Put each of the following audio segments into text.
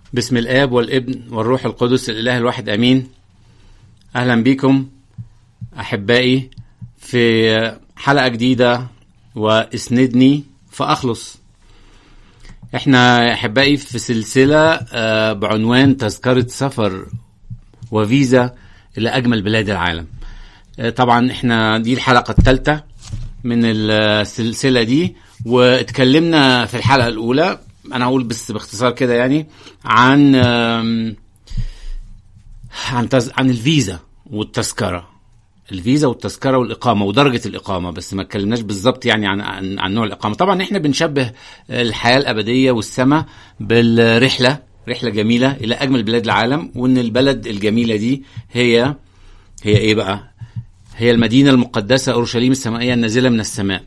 بسم الآب والابن والروح القدس الإله الواحد أمين. أهلا بكم أحبائي في حلقة جديدة واسندني فأخلص. احنا أحبائي في سلسلة بعنوان تذكرة سفر وفيزا إلى أجمل بلاد العالم. طبعا احنا دي الحلقة الثالثة من السلسلة دي، واتكلمنا في الحلقة الأولى، أنا أقول بس باختصار كده يعني عن الفيزا والتذكرة، الفيزا والتذكرة والإقامة ودرجة الإقامة، بس ما اتكلمناش بالظبط يعني عن نوع الإقامة. طبعا احنا بنشبه الحياة الأبدية والسماء بالرحلة، رحلة جميلة إلى أجمل بلاد العالم، وإن البلد الجميلة دي هي إيه بقى؟ هي المدينة المقدسة أورشليم السمائية النازلة من السماء.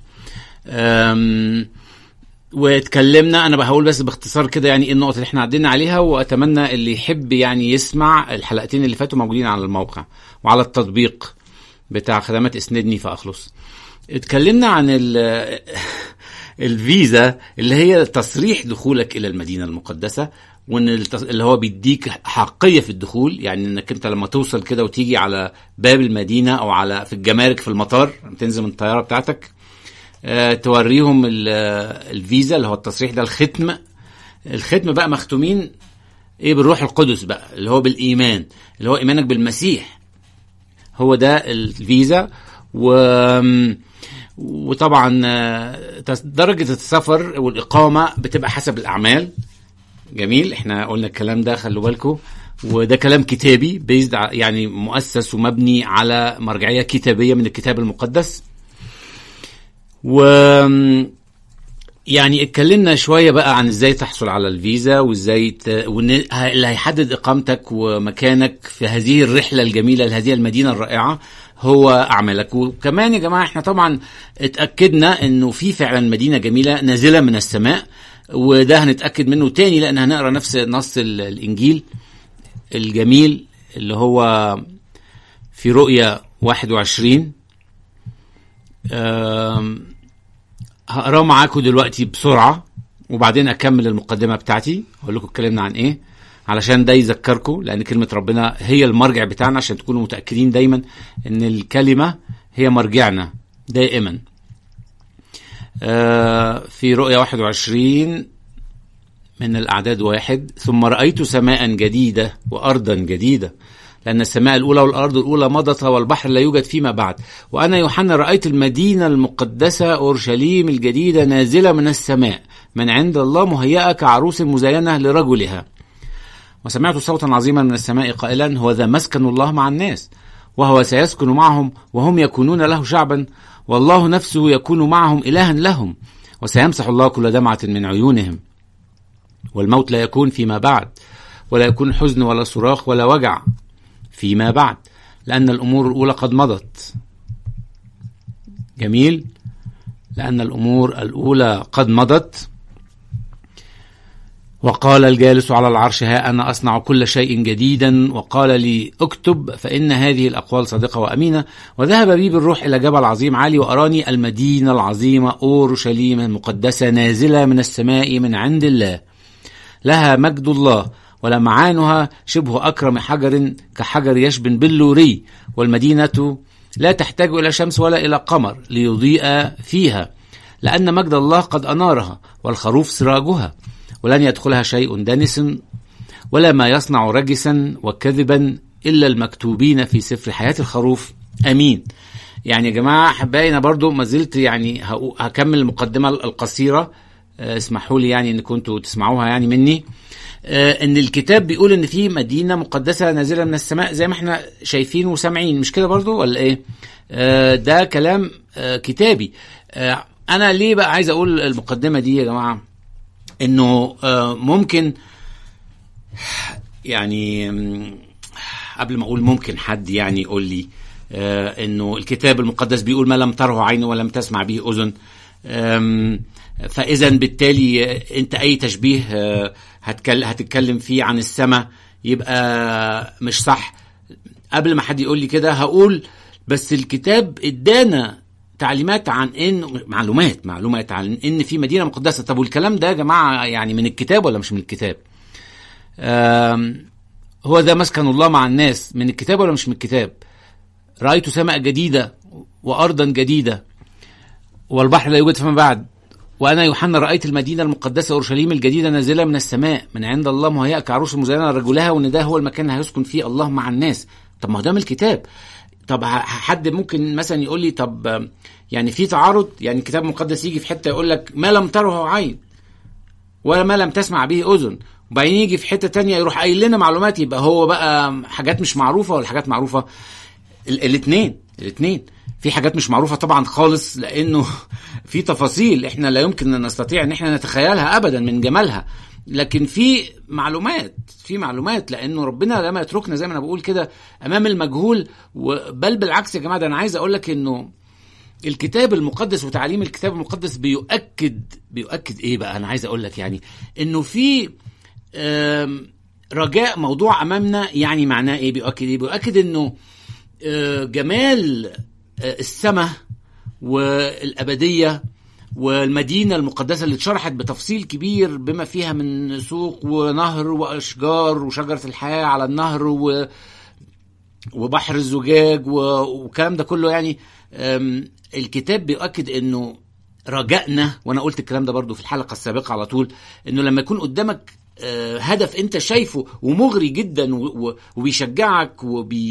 واتكلمنا، انا هقول بس باختصار كده يعني ايه النقطه اللي احنا عدينا عليها، واتمنى اللي يحب يعني يسمع الحلقتين اللي فاتوا موجودين على الموقع وعلى التطبيق بتاع خدمات اسندني فاخلص. اتكلمنا عن الفيزا اللي هي تصريح دخولك الى المدينه المقدسه، وان اللي هو بيديك حقيه في الدخول، يعني انك انت لما توصل كده وتيجي على باب المدينه او على في الجمارك في المطار، تنزل من الطياره بتاعتك، توريهم الفيزا اللي هو التصريح ده، الختم بقى مختومين ايه؟ بالروح القدس بقى، اللي هو بالايمان، اللي هو ايمانك بالمسيح، هو ده الفيزا. وطبعا درجة السفر والإقامة بتبقى حسب الأعمال. جميل، احنا قلنا الكلام ده، خلوا بالكم، وده كلام كتابي بيزد يعني مؤسس ومبني على مرجعية كتابية من الكتاب المقدس. يعني اتكلمنا شوية بقى عن ازاي تحصل على الفيزا، وازاي اللي هيحدد اقامتك ومكانك في هذه الرحلة الجميلة لهذه المدينة الرائعة هو اعمالك. وكمان يا جماعة احنا طبعا اتأكدنا انه في فعلا مدينة جميلة نازلة من السماء، وده هنتأكد منه تاني لان هنقرأ نفس نص الانجيل الجميل اللي هو في رؤيا 21. هقراه معاكم دلوقتي بسرعة، وبعدين أكمل المقدمة بتاعتي، أقول لكم اتكلمنا عن إيه، علشان ده يذكركم، لأن كلمة ربنا هي المرجع بتاعنا، عشان تكونوا متأكدين دايما إن الكلمة هي مرجعنا دائما. في رؤيا 21 من الأعداد 1: ثم رأيت سماء جديدة وأرضا جديدة، لأن السماء الأولى والأرض الأولى مضت والبحر لا يوجد فيما بعد، وأنا يوحنا رأيت المدينة المقدسة أورشليم الجديدة نازلة من السماء من عند الله، مهيئة كعروس مزينة لرجلها. وسمعت صوتا عظيما من السماء قائلا: هو ذا مسكن الله مع الناس، وهو سيسكن معهم، وهم يكونون له شعبا، والله نفسه يكون معهم إلها لهم، وسيمسح الله كل دمعة من عيونهم، والموت لا يكون فيما بعد، ولا يكون حزن ولا صراخ ولا وجع فيما بعد، لأن الأمور الأولى قد مضت. جميل، لأن الأمور الأولى قد مضت. وقال الجالس على العرش: ها أنا أصنع كل شيء جديدا. وقال لي: اكتب، فإن هذه الأقوال صادقة وأمينة. وذهب بي بالروح إلى جبل عظيم عالي، وأراني المدينة العظيمة أورشليم المقدسة نازلة من السماء من عند الله، لها مجد الله، ولمعانها شبه أكرم حجر كحجر يشبن باللوري، والمدينة لا تحتاج إلى شمس ولا إلى قمر ليضيء فيها، لأن مجد الله قد أنارها، والخروف سراجها، ولن يدخلها شيء دنس ولا ما يصنع رجسا وكذبا إلا المكتوبين في سفر حياة الخروف. أمين. يعني يا جماعة حباينا برضو ما زلت يعني هكمل المقدمة القصيرة، اسمحوا لي يعني ان كنتوا تسمعوها يعني مني. ان الكتاب بيقول ان في مدينة مقدسة نازلة من السماء، زي ما احنا شايفين وسامعين، مش كده برضو ولا ايه؟ ده كلام كتابي. انا ليه بقى عايز اقول المقدمة دي يا جماعة؟ انه ممكن يعني قبل ما اقول ممكن حد يعني يقول لي انه الكتاب المقدس بيقول ما لم تره عين ولم تسمع به اذن، فاذا بالتالي انت اي تشبيه هتتكلم فيه عن السماء يبقى مش صح. قبل ما حد يقول لي كده هقول بس الكتاب ادانا تعليمات عن ان معلومات عن ان في مدينة مقدسة. طب والكلام ده يا جماعة يعني من الكتاب ولا مش من الكتاب؟ هو ده مسكن الله مع الناس، من الكتاب ولا مش من الكتاب؟ رأيت سماء جديدة وأرضا جديدة والبحر لا يوجد فيما بعد، وأنا يوحنا رأيت المدينة المقدسة أورشليم الجديدة نازلة من السماء من عند الله مهيئة كعروس مزينة لرجلها، وإن ده هو المكان اللي هيسكن فيه الله مع الناس. طب ما هو ده من الكتاب. طب حد ممكن مثلا يقول لي طب يعني في تعارض؟ يعني الكتاب المقدس يجي في حتة يقول لك ما لم تره عين ولا ما لم تسمع به أذن، وبعدين يجي في حتة تانية يروح قايل لنا معلومات، يبقى هو بقى حاجات مش معروفة ولا حاجات معروفة؟ الاثنين في حاجات مش معروفة طبعا خالص، لأنه في تفاصيل احنا لا يمكن أن نستطيع ان احنا نتخيلها أبدا من جمالها، لكن في معلومات لأنه ربنا لما يتركنا زي ما أنا بقول كده أمام المجهول. بل بالعكس يا جماعة، ده أنا عايز أقول لك إنه الكتاب المقدس وتعليم الكتاب المقدس بيؤكد إيه بقى؟ أنا عايز أقول لك يعني إنه في رجاء موضوع أمامنا. يعني معناه إيه؟ بيؤكد إنه جمال السماء والأبدية والمدينة المقدسة اللي اتشرحت بتفصيل كبير بما فيها من سوق ونهر وأشجار وشجرة الحياة على النهر وبحر الزجاج وكلام ده كله. يعني الكتاب بيؤكد انه رجائنا، وانا قلت الكلام ده برضو في الحلقة السابقة على طول، انه لما يكون قدامك هدف انت شايفه ومغري جدا وبيشجعك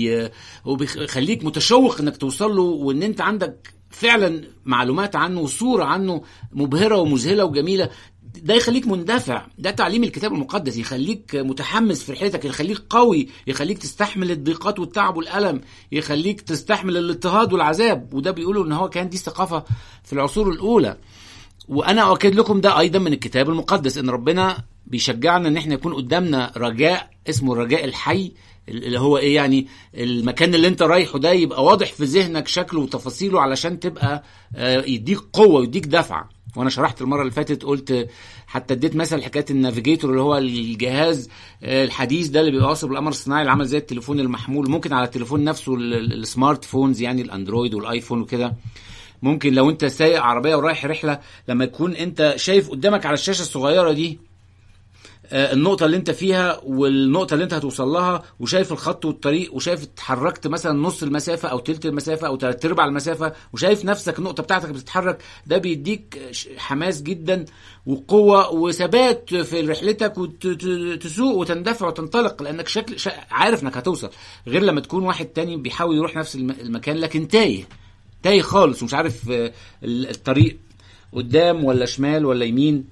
وبيخليك متشوق انك توصل له، وان انت عندك فعلا معلومات عنه وصورة عنه مبهرة ومذهلة وجميلة، ده يخليك مندفع. ده تعليم الكتاب المقدس، يخليك متحمس في رحلتك، يخليك قوي، يخليك تستحمل الضيقات والتعب والألم، يخليك تستحمل الاضطهاد والعذاب. وده بيقولوا ان هو كان دي ثقافة في العصور الأولى. وانا اؤكد لكم ده ايضا من الكتاب المقدس، ان ربنا بيشجعنا ان احنا يكون قدامنا رجاء اسمه الرجاء الحي، اللي هو ايه؟ يعني المكان اللي انت رايحه ده يبقى واضح في ذهنك شكله وتفاصيله علشان تبقى يديك قوة ويديك دفعة. وانا شرحت المرة اللي فاتت، قلت حتى اديت مثل حكاية النافيجيتور اللي هو الجهاز الحديث ده اللي بيبقى واصل بالقمر الصناعي، اللي عمل زي التليفون المحمول، ممكن على التليفون نفسه السمارت فونز يعني الاندرويد والايفون وكده. ممكن لو انت سايق عربية ورايح رحلة، لما يكون انت شايف قدامك على الشاشة الصغيرة دي النقطة اللي انت فيها والنقطة اللي انت هتوصل لها، وشايف الخط والطريق، وشايف اتحركت مثلا نص المسافة او تلت المسافة او 3/4 المسافة، وشايف نفسك النقطة بتاعتك بتتحرك، ده بيديك حماس جدا وقوة وثبات في رحلتك، وتسوق وتندفع وتنطلق، لانك عارف انك هتوصل. غير لما تكون واحد تاني بيحاول يروح نفس المكان لكن تايه خالص ومش عارف الطريق قدام ولا شمال ولا يمين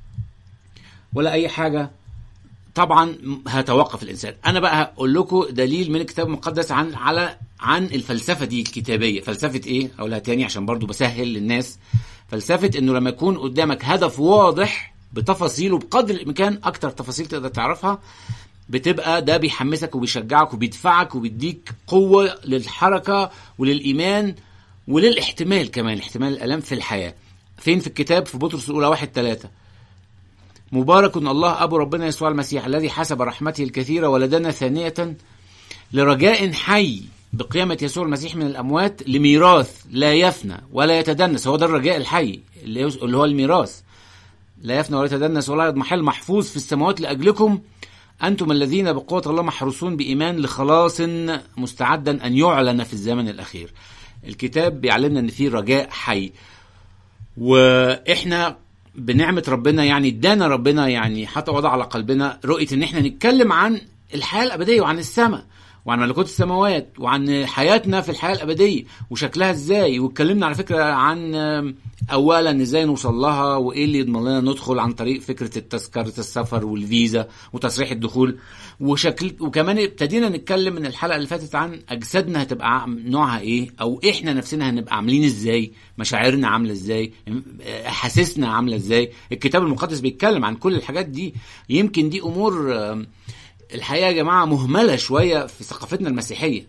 ولا اي حاجة. طبعا هتوقف الانسان. انا بقى هقول لكم دليل من الكتاب المقدس عن الفلسفة دي الكتابية. فلسفة ايه؟ اقولها تاني عشان برضو بسهل للناس. فلسفة انه لما يكون قدامك هدف واضح بتفاصيله بقدر الامكان، اكتر تفاصيل تقدر تعرفها، بتبقى ده بيحمسك وبيشجعك وبيدفعك وبيديك قوة للحركة وللإيمان وللاحتمال كمان، احتمال الألم في الحياة. فين في الكتاب؟ في بطرس الأولى 1:3: مبارك الله أبو ربنا يسوع المسيح الذي حسب رحمته الكثيرة ولدنا ثانية لرجاء حي بقيامة يسوع المسيح من الأموات لميراث لا يفنى ولا يتدنس. هو ده الرجاء الحي اللي هو الميراث، لا يفنى ولا يتدنس ولا يضمحل، محفوظ في السماوات لأجلكم أنتم الذين بقوة الله محروسون بإيمان لخلاص مستعدا أن يعلن في الزمن الأخير. الكتاب بيعلمنا أن فيه رجاء حي، وإحنا بنعمة ربنا يعني ادانا ربنا يعني حتى وضع على قلبنا رؤية ان احنا نتكلم عن الحياة الأبدية وعن السماء وعن ملكوت السماوات وعن حياتنا في الحياة الأبدية وشكلها ازاي. واتكلمنا على فكرة عن اولا ازاي نوصل لها وايه اللي يضمن لنا ندخل عن طريق فكرة تذكرة السفر والفيزا وتصريح الدخول وكمان ابتدينا نتكلم من الحلقة اللي فاتت عن اجسادنا هتبقى نوعها ايه، او احنا نفسنا هنبقى عاملين ازاي، مشاعرنا عاملة ازاي، احاسيسنا عاملة ازاي. الكتاب المقدس بيتكلم عن كل الحاجات دي. يمكن دي امور الحقيقة يا جماعة مهملة شوية في ثقافتنا المسيحية.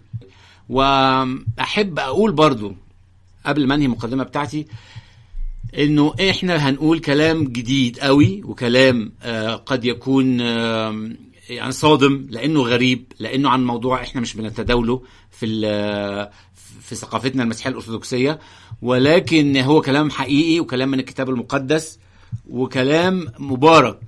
واحب اقول برضو قبل ما انهي المقدمة بتاعتي انه احنا هنقول كلام جديد قوي وكلام قد يكون يعني صادم لانه غريب، لانه عن موضوع احنا مش بنتداوله في ثقافتنا المسيحية الأرثوذكسية، ولكن هو كلام حقيقي وكلام من الكتاب المقدس وكلام مبارك.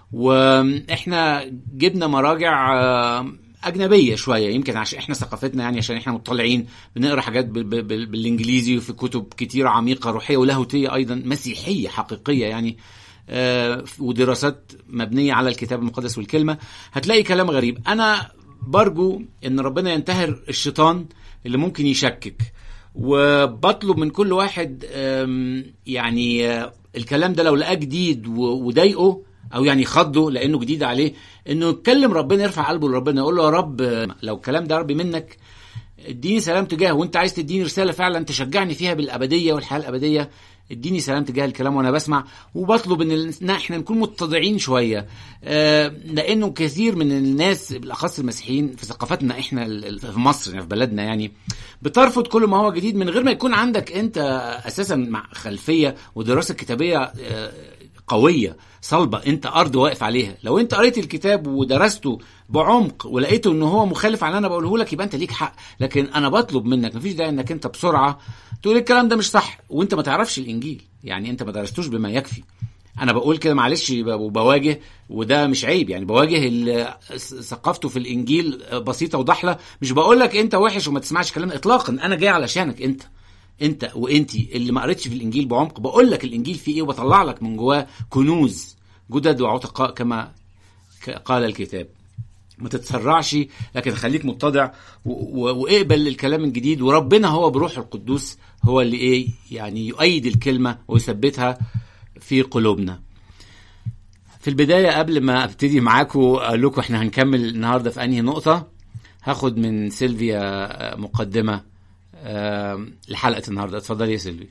واحنا جبنا مراجع أجنبية شوية، يمكن عشان احنا ثقافتنا يعني عشان احنا مطلعين بنقرأ حاجات بالإنجليزي، وفي كتب كتيرة عميقة روحية ولاهوتية أيضا مسيحية حقيقية يعني، ودراسات مبنية على الكتاب المقدس والكلمة. هتلاقي كلام غريب. أنا برجو إن ربنا ينتهر الشيطان اللي ممكن يشكك، وبطلب من كل واحد يعني الكلام ده لو لقاه جديد وضايقه او يعني خضه لانه جديد عليه، انه يتكلم ربنا، يرفع قلبه لربنا، يقول له يا رب لو الكلام ده ربي منك اديني سلام تجاهه، وانت عايز تديني رساله فعلا تشجعني فيها بالابديه والحياه الابديه، اديني سلام تجاه الكلام وانا بسمع. وبطلب ان احنا نكون متضعين شويه، لانه كثير من الناس بالاخص المسيحيين في ثقافتنا احنا في مصر يعني في بلدنا يعني بترفض كل ما هو جديد من غير ما يكون عندك انت اساسا مع خلفيه ودراسه كتابيه قوية صلبة، انت ارض واقف عليها. لو انت قريت الكتاب ودرسته بعمق ولقيته انه هو مخالف عن انا بقوله لك، يبقى انت ليك حق. لكن انا بطلب منك، مفيش داعي انك انت بسرعة تقول الكلام ده مش صح وانت ما تعرفش الانجيل، يعني انت ما درستوش بما يكفي. انا بقول كده معلش وبواجه، وده مش عيب يعني، بواجه ثقافته في الانجيل بسيطة وضحلة. مش بقول لك انت وحش وما تسمعش كلام اطلاقا، انا جاي علشانك انت وانتي اللي ما قريتش في الانجيل بعمق. بقول لك الانجيل فيه ايه، وبطلع لك من جواه كنوز جدد وعتقاء كما قال الكتاب. ما تتسرعش، لكن خليك متضع واقبل الكلام الجديد، وربنا هو بروح القدوس هو اللي ايه يعني يؤيد الكلمة ويثبتها في قلوبنا. في البداية قبل ما ابتدي معاكم اقول لكم احنا هنكمل النهاردة في انهي نقطة، هاخد من سيلفيا مقدمة لحلقة النهاردة. اتفضلي يا سيلفي.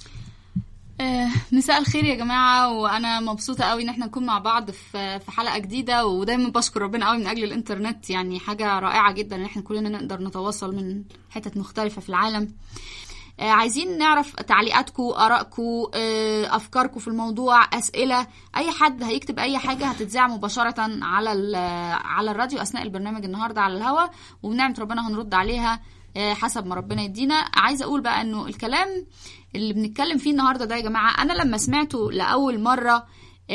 مساء الخير يا جماعة، وأنا مبسوطة قوي إن احنا نكون مع بعض في حلقة جديدة، ودايما بشكر ربنا قوي من أجل الإنترنت، يعني حاجة رائعة جدا إن احنا كلنا نقدر نتواصل من حتت مختلفة في العالم. عايزين نعرف تعليقاتكم، آرائكم، أفكاركم في الموضوع، أسئلة. أي حد هيكتب أي حاجة هتتذاع مباشرة على الراديو أثناء البرنامج النهاردة على الهوا، وبنعمة ربنا هنرد عليها حسب ما ربنا يدينا. عايزة أقول بقى أنه الكلام اللي بنتكلم فيه النهاردة ده يا جماعة، أنا لما سمعته لأول مرة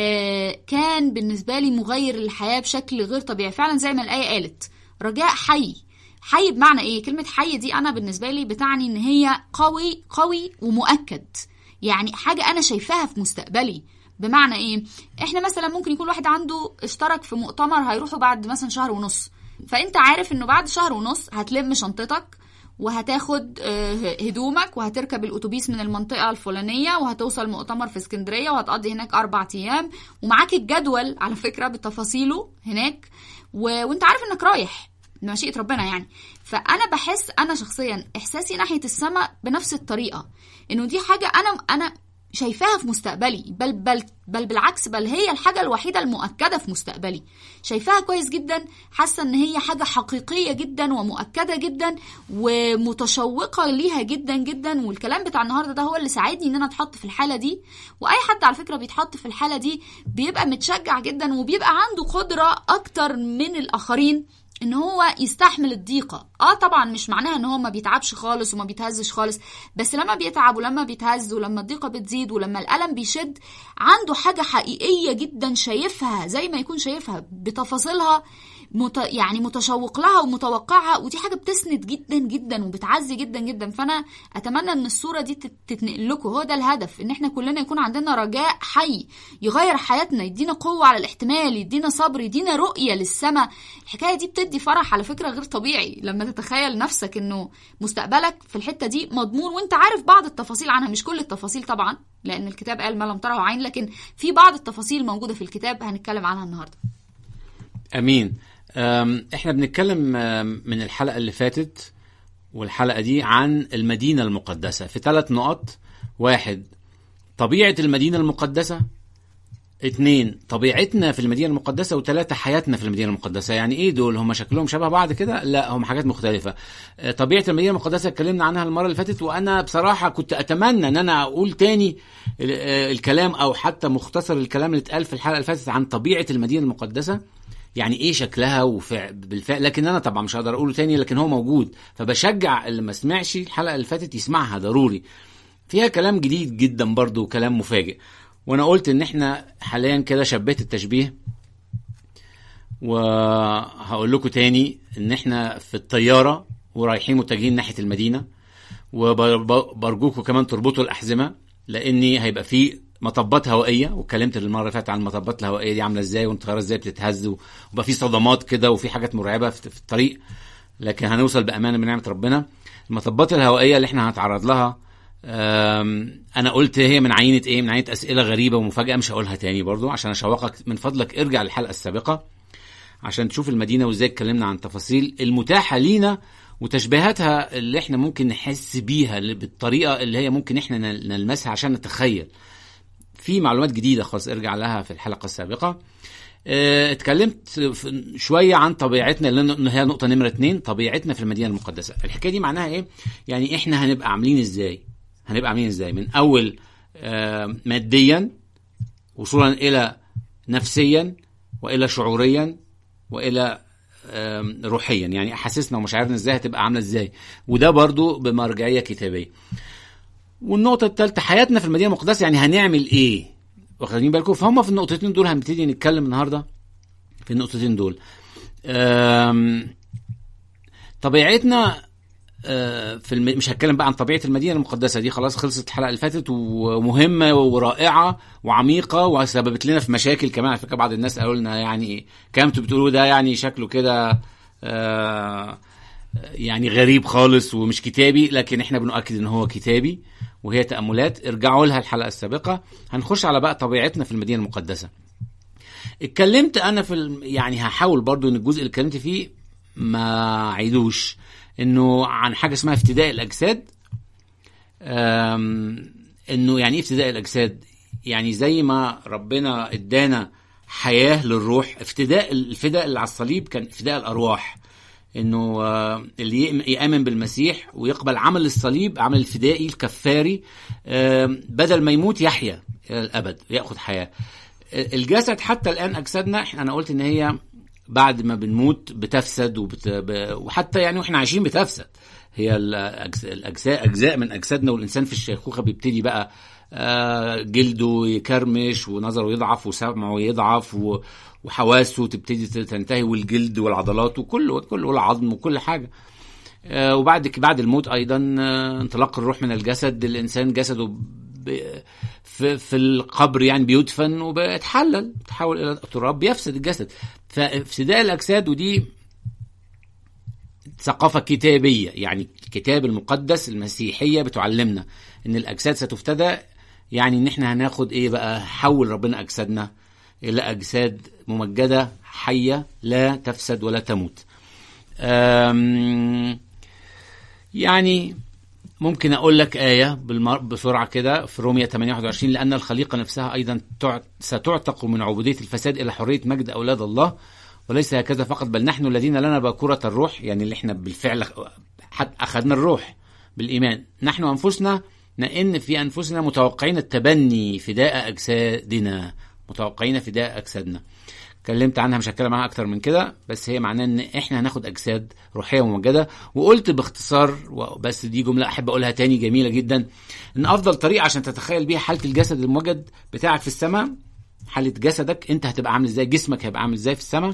كان بالنسبة لي مغير للحياة بشكل غير طبيعي فعلا. زي ما الآية قالت، رجاء حي. حي بمعنى إيه؟ كلمة حي دي أنا بالنسبة لي بتعني إن هي قوي قوي ومؤكد، يعني حاجة أنا شايفاها في مستقبلي. بمعنى إيه؟ إحنا مثلا ممكن يكون واحد عنده اشترك في مؤتمر هيروحه بعد مثلا شهر ونص، فأنت عارف إنه بعد شهر ونص هتلم شنطتك وهتاخد هدومك وهتركب الأتوبيس من المنطقة الفلانية وهتوصل مؤتمر في اسكندرية وهتقضي هناك 4 أيام، ومعاك الجدول على فكرة بتفاصيله هناك، وانت عارف انك رايح بمشيئة ربنا يعني. فأنا بحس أنا شخصيا إحساسي ناحية السماء بنفس الطريقة، إنه دي حاجة أنا شايفاها في مستقبلي، بل بالعكس، بل هي الحاجة الوحيدة المؤكدة في مستقبلي. شايفاها كويس جدا، حاسة ان هي حاجة حقيقية جدا ومؤكدة جدا ومتشوقة ليها جدا جدا. والكلام بتاع النهاردة ده هو اللي ساعدني ان انا اتحط في الحالة دي. واي حد على فكرة بيتحط في الحالة دي بيبقى متشجع جدا وبيبقى عنده قدرة اكتر من الاخرين ان هو يستحمل الضيقة. طبعا مش معناها ان هو ما بيتعبش خالص وما بيتهزش خالص، بس لما بيتعب ولما بيتهز ولما الضيقة بتزيد ولما الألم بيشد، عنده حاجة حقيقية جدا شايفها زي ما يكون شايفها بتفاصيلها، يعني متشوق لها ومتوقعها، ودي حاجة بتسند جدا جدا وبتعزي جدا جدا. فأنا أتمنى أن الصورة دي تتنقل لكم. هو ده الهدف، أن احنا كلنا يكون عندنا رجاء حي يغير حياتنا، يدينا قوة على الاحتمال، يدينا صبر، يدينا رؤية للسماء. الحكاية دي بتدي فرح على فكرة غير طبيعي لما تتخيل نفسك أنه مستقبلك في الحتة دي مضمون، وانت عارف بعض التفاصيل عنها، مش كل التفاصيل طبعا لأن الكتاب قال ما لم تره عين، لكن في بعض التفاصيل موجودة في الكتاب هنتكلم عنها النهاردة. أمين. احنا بنتكلم من الحلقة اللي فاتت والحلقة دي عن المدينة المقدسة في 3 نقط. 1، طبيعة المدينة المقدسة. 2، طبيعتنا في المدينة المقدسة. و3، حياتنا في المدينة المقدسة. يعني ايه دول؟ هم شكلهم شبه بعض كده؟ لا، هم حاجات مختلفة. طبيعة المدينة المقدسة اتكلمنا عنها المرة اللي فاتت، وانا بصراحة كنت اتمنى ان انا اقول تاني الكلام او حتى مختصر الكلام اللي اتقال في الحلقة اللي فاتت عن طبيعة المدينة المقدسة، يعني ايه شكلها بالفعل. لكن انا طبعا مش هقدر اقوله تاني، لكن هو موجود، فبشجع اللي ما سمعش الحلقة اللي فاتت يسمعها ضروري. فيها كلام جديد جدا برضو وكلام مفاجئ. وانا قلت ان احنا حاليا كده شبهت التشبيه وهقول لكم تاني ان احنا في الطيارة ورايحين متجهين ناحية المدينة، وبرجوكم كمان تربطوا الأحزمة لاني هيبقى في مطبات هوائية، واتكلمت المرة اللي فاتت عن المطبات الهوائية دي عاملة ازاي والطيارة ازاي بتتهز، وبقى في صدمات كده وفي حاجات مرعبة في الطريق، لكن هنوصل بأمانة بنعمة ربنا. المطبات الهوائية اللي احنا هنتعرض لها انا قلت هي من عينة ايه، من عينة اسئلة غريبة ومفاجأة، مش هقولها تاني برضو عشان اشوقك. من فضلك ارجع للحلقة السابقة عشان تشوف المدينة وازاي اتكلمنا عن تفاصيل المتاحة لينا وتشبيهاتها اللي احنا ممكن نحس بيها بالطريقة اللي هي ممكن احنا نلمسها عشان نتخيل. في معلومات جديدة خالص ارجع لها في الحلقة السابقة. اتكلمت شوية عن طبيعتنا اللي هي نقطة نمرة 2، طبيعتنا في المدينة المقدسة. الحكاية دي معناها ايه؟ يعني احنا هنبقى عاملين ازاي من اول ماديا وصولا الى نفسيا والى شعوريا والى روحيا، يعني احاسيسنا ومشاعرنا ازاي هتبقى عاملة ازاي، وده برضو بمرجعية كتابية. والنقطة الثالثة حياتنا في المدينة المقدسة، يعني هنعمل ايه، واخدين بالكم؟ فهم في النقطتين دول هنبتدي نتكلم النهاردة في النقطتين دول. طبيعتنا مش هتكلم بقى عن طبيعة المدينة المقدسة دي، خلاص خلصت الحلقة اللي فاتت، ومهمة ورائعة وعميقة وسببت لنا في مشاكل كمان. على فكرة بعض الناس قالوا لنا يعني كامتوا بتقولوا ده يعني شكله كده يعني غريب خالص ومش كتابي، لكن احنا بنؤكد ان هو كتابي وهي تأملات. ارجعوا لها الحلقة السابقة. هنخش على بقى طبيعتنا في المدينة المقدسة. اتكلمت انا يعني هحاول برضو ان الجزء اللي اتكلمت فيه ما عيدوش، انه عن حاجة اسمها افتداء الاجساد. انه يعني ايه افتداء الاجساد؟ يعني زي ما ربنا ادانا حياة للروح، الفداء اللي على الصليب كان فداء الارواح، انه اللي يؤمن بالمسيح ويقبل عمل الصليب، عمل الفدائي الكفاري، بدل ما يموت يحيا الى الابد ياخذ حياه. الجسد حتى الان اجسادنا انا قلت ان هي بعد ما بنموت بتفسد وحتى يعني واحنا عايشين بتفسد. هي اجزاء من اجسادنا، والانسان في الشيخوخه بيبتدي بقى جلده يكرمش ونظره يضعف وسمعه يضعف وحواسه تبتدي تنتهي، والجلد والعضلات وكله والعظم وكل حاجة. وبعد الموت أيضا انطلاق الروح من الجسد. الإنسان جسده في القبر يعني بيدفن وبيتحلل، تحول إلى التراب، بيفسد الجسد. فافسداء الأجساد، ودي ثقافة كتابية، يعني الكتاب المقدس المسيحية بتعلمنا إن الأجساد ستفتدى. يعني إن إحنا هناخد إيه بقى؟ حول ربنا أجسادنا إلى أجساد ممجدة حية لا تفسد ولا تموت. يعني ممكن أقول لك آية بسرعة كده في رومية 8:21: لأن الخليقة نفسها أيضا ستعتق من عبودية الفساد إلى حرية مجد أولاد الله، وليس هكذا فقط بل نحن الذين لنا باكورة الروح، يعني اللي احنا بالفعل أخذنا الروح بالإيمان، نحن أنفسنا نئن في أنفسنا متوقعين التبني فداء أجسادنا، متوقعين فداء أجسادنا. اتكلمت عنها، مش هتكلم عنها أكتر من كده، بس هي معناه إن إحنا هناخد أجساد روحية ممجدة. وقلت باختصار، بس دي جملة أحب أقولها تاني جميلة جدا، إن أفضل طريقة عشان تتخيل بيها حالة الجسد الممجد بتاعك في السماء، حالة جسدك أنت هتبقى عامل إزاي، جسمك هيبقى عامل إزاي في السماء،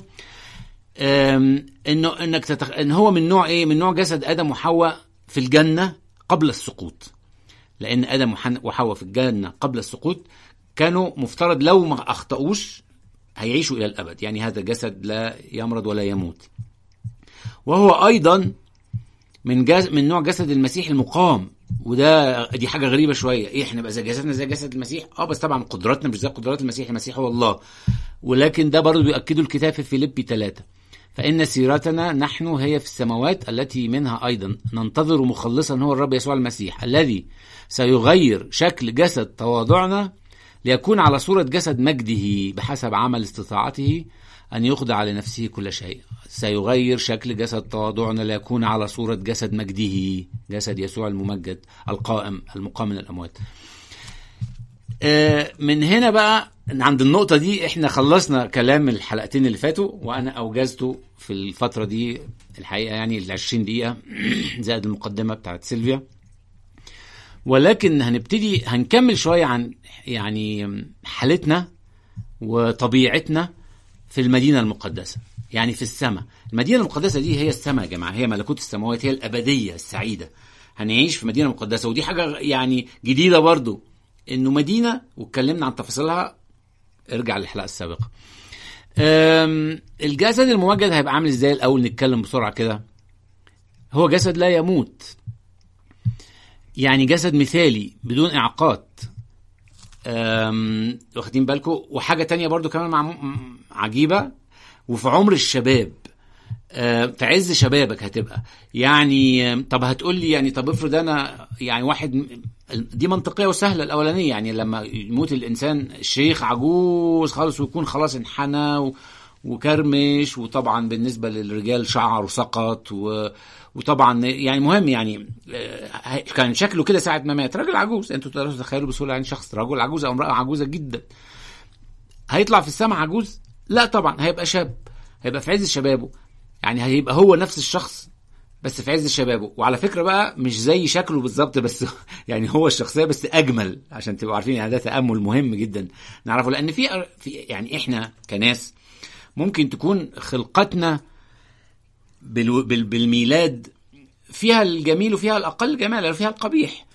إن هو من نوع إيه؟ من نوع جسد آدم وحواء في الجنة قبل السقوط. لأن آدم وحواء في الجنة قبل السقوط كانوا مفترض لو ما أخطأوش هيعيشوا إلى الأبد، يعني هذا جسد لا يمرض ولا يموت. وهو أيضا من نوع جسد المسيح المقام، دي حاجة غريبة شوية. إيه، إحنا بقى زي جسدنا زي جسد المسيح؟ بس طبعا قدراتنا مش زي قدرات المسيح، المسيح هو الله. ولكن ده برضو بيؤكده الكتاب في فيليبي 3: فإن سيرتنا نحن هي في السماوات التي منها أيضا ننتظر مخلصا هو الرب يسوع المسيح، الذي سيغير شكل جسد تواضعنا ليكون على صورة جسد مجده بحسب عمل استطاعته أن يخضع لنفسه كل شيء. سيغير شكل جسد تواضعنا ليكون على صورة جسد مجده، جسد يسوع الممجد القائم المقام من الأموات. من هنا بقى عند النقطة دي احنا خلصنا كلام الحلقتين اللي فاتوا، وأنا أوجزته في الفترة دي الحقيقة يعني 20 دقيقة زائد المقدمة بتاعت سيلفيا. ولكن هنكمل شوية عن يعني حالتنا وطبيعتنا في المدينة المقدسة، يعني في السماء. المدينة المقدسة دي هي السماء يا جماعة، هي ملكوت السماوات، هي الأبدية السعيدة. هنعيش في مدينة مقدسة، ودي حاجة يعني جديدة برضو، إنه مدينة، واتكلمنا عن تفاصيلها، ارجع للحلقة السابقة. الجسد الممجد هيبقى عامل ازاي؟ الأول نتكلم بسرعة كده. هو جسد لا يموت، يعني جسد مثالي بدون إعاقات. واخدين بالكم؟ وحاجة تانية برضو كمان عجيبة، وفي عمر الشباب، في عز شبابك هتبقى يعني. طب هتقول لي يعني، طب افرض انا يعني واحد، دي منطقية وسهلة الأولانية، يعني لما يموت الإنسان شيخ عجوز خالص ويكون خلاص انحنى وكرمش، وطبعا بالنسبة للرجال شعره سقط، وطبعا يعني مهم يعني كان شكله كده ساعة ما مات راجل عجوز. انتوا تقدروا تتخيلوا بسهولة يعني شخص رجل عجوز او امرأة عجوزة جدا هيطلع في السماء عجوز؟ لا طبعا، هيبقى شاب، هيبقى في عز شبابه، يعني هيبقى هو نفس الشخص بس في عز شبابه. وعلى فكرة بقى مش زي شكله بالظبط، بس يعني هو الشخصية بس أجمل، عشان تبقوا عارفين يعني ده تأمل مهم جدا نعرفه. لأن في يعني إحنا كناس ممكن تكون خلقتنا بالميلاد فيها الجميل وفيها الأقل جمال وفيها القبيح.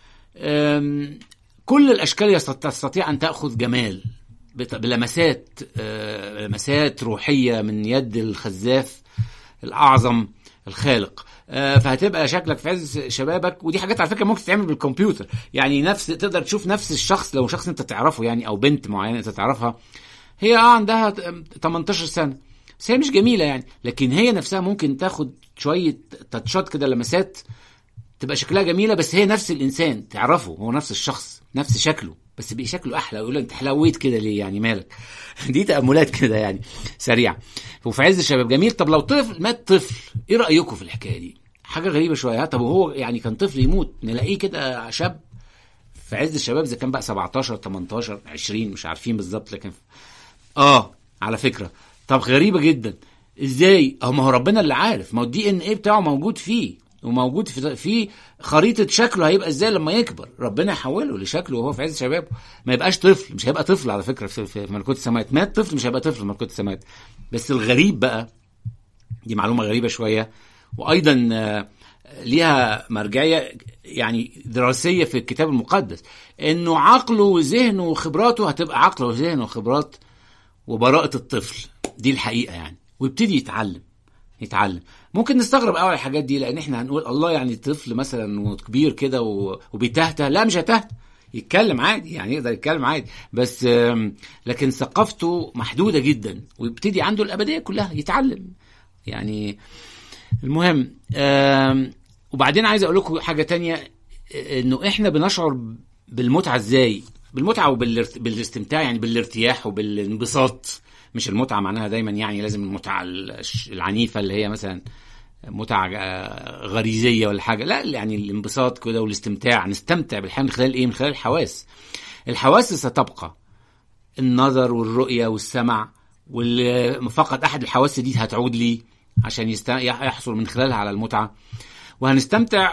كل الأشكال تستطيع أن تأخذ جمال بلمسات روحية من يد الخزاف الأعظم الخالق. فهتبقى شكلك في عز شبابك. ودي حاجات على فكرة ممكن تتعمل بالكمبيوتر، يعني تقدر تشوف نفس الشخص، لو شخص انت تعرفه يعني، او بنت معينة انت تعرفها، هي عندها 18 سنة بس هي مش جميلة يعني، لكن هي نفسها ممكن تاخد شوية تاتشات كده، لمسات تبقى شكلها جميلة، بس هي نفس الإنسان تعرفه، هو نفس الشخص نفس شكله، بس بقى شكله أحلى، يقول لك انت حلويت كده ليه يعني، مالك؟ دي تأملات كده يعني سريعة. وفي عز الشباب جميل. طب لو طفل مات، طفل، ايه رأيكم في الحكاية دي؟ حاجة غريبة شوية. طب وهو يعني كان طفل يموت نلاقيه كده شاب في عز الشباب، إذا كان بقى 17 18 20 مش عارفين بالظبط، لكن على فكرة طب غريبة جدا ازاي؟ ما هو ربنا اللي عارف، ما هو الدي ان ايه بتاعه موجود فيه، وموجود في خريطة شكله هيبقى ازاي لما يكبر، ربنا يحوله لشكله وهو في عز شبابه. ما يبقاش طفل، مش هيبقى طفل على فكرة في ملكوت السماوات. مات طفل مش هيبقى طفل في ملكوت السماوات. بس الغريب بقى، دي معلومة غريبة شوية، وايضا ليها مرجعية يعني دراسية في الكتاب المقدس، انه عقله وذهنه وخبراته هتبقى عقله وذهنه وخبرات وبراءة الطفل، دي الحقيقة يعني. ويبتدي يتعلم. ممكن نستغرب قوي الحاجات دي، لان احنا هنقول الله يعني طفل مثلا كبير كده وبيتهته. لا مش هتهته، يتكلم عادي يعني، يقدر يتكلم عادي، بس لكن ثقافته محدودة جدا، ويبتدي عنده الأبدية كلها يتعلم يعني. المهم وبعدين عايز اقول لكم حاجة تانية، انه احنا بنشعر بالمتعة ازاي؟ بالمتعة وبالاستمتاع، يعني بالارتياح وبالانبساط. مش المتعة معناها دايما يعني لازم المتعة العنيفة اللي هي مثلا متعة غريزية ولا حاجة، لا يعني الانبساط كده والاستمتاع. نستمتع بالحياة من خلال ايه؟ من خلال الحواس. الحواس ستبقى، النظر والرؤية والسمع، فقط احد الحواس دي هتعود لي عشان يحصل من خلالها على المتعة. وهنستمتع